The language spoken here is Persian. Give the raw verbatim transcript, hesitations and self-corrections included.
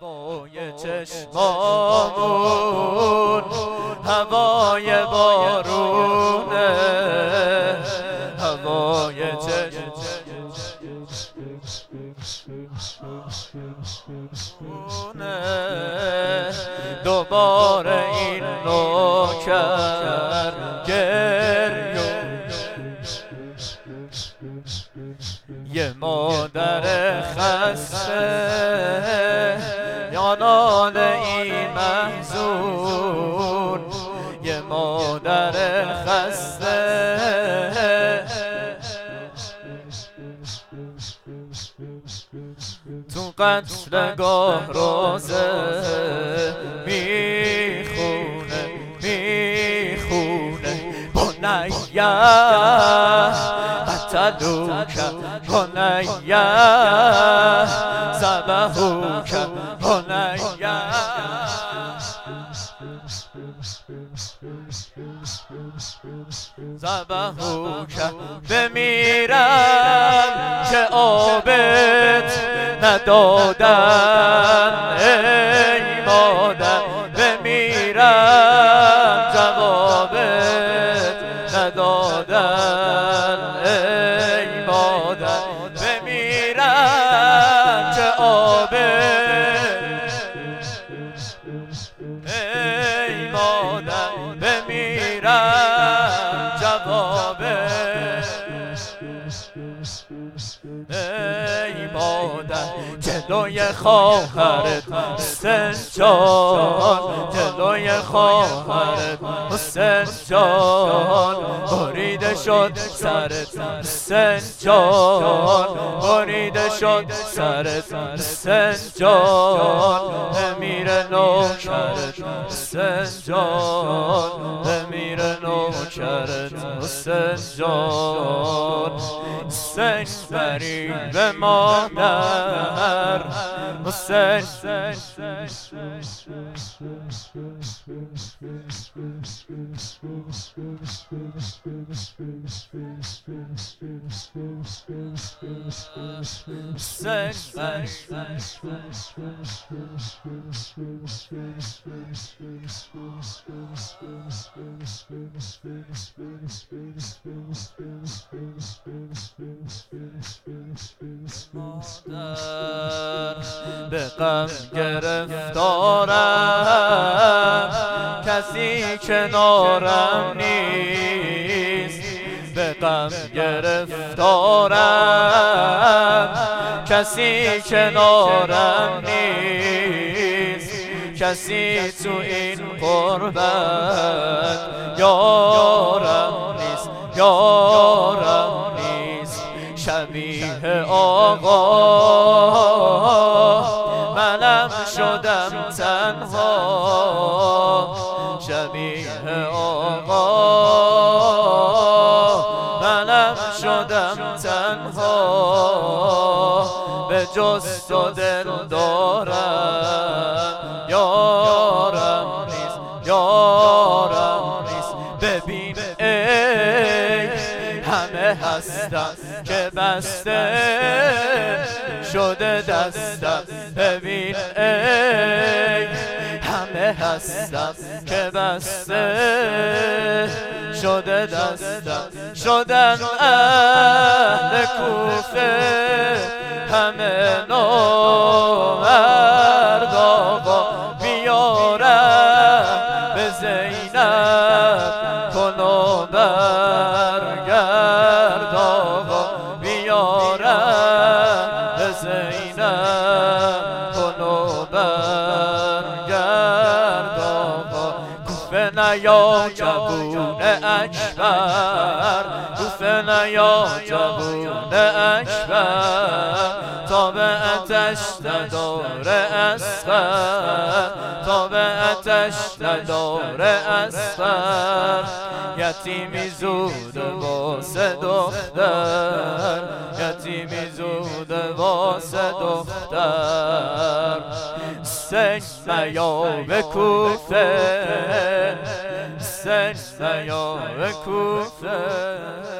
هوای چشمامون هوای بارونه، هوای چشمامونه. دوباره این نوکر گریون، یه مادر خسته یا ناله این محزون، یه مادر خسته تو قتلگاه روزه میخونه میخونه بنیا قتلوک بنیا ذبحوک بنیا. ذبحوک بمیرم که آبت ندادن ای مادر، بمیرم جوابت ندادن ای مادر، بمیرم که آبت ای مادر، بمیرم جوابت ای مادر. جلوی خواهرت حسین جان، جلوی خواهرت حسین جان بریده شد سرت حسین جان، بریده شد سرت حسین جان. امیر نوکرت حسین جان، امیر نوکرت حسین جان. حسین فریب مادر حسین، به غم گرفتارم کسی کنارم نیست، به غم گرفتارم کسی کنارم نیست، کسی تو این قربت یارم نیست، یارم نیست. شبیه آقا منم شدم تنها، شبیه آقا منم شدم تنها. به جز تو دل دارم یارم نیست، یارم نیست. ببین ای همه هستم که بسته شده دستم، ببین ای همه هستم که بسته شده دستم. شدن اهل کوفه همه نامرد آقا، بیارم به زینب کن و برگرد آقا، بیارم به زینب کن و برگرد آقا. کوفه نیا جوون اکبر، کوفه نیا جوون اکبر، تا به آتش نداره اصغر، تا به آتش نداره اصغر. یتیمی زود واسه دختر، یتیمی زود واسه دختر. حسین نیا به کوفه، حسین نیا به کوفه.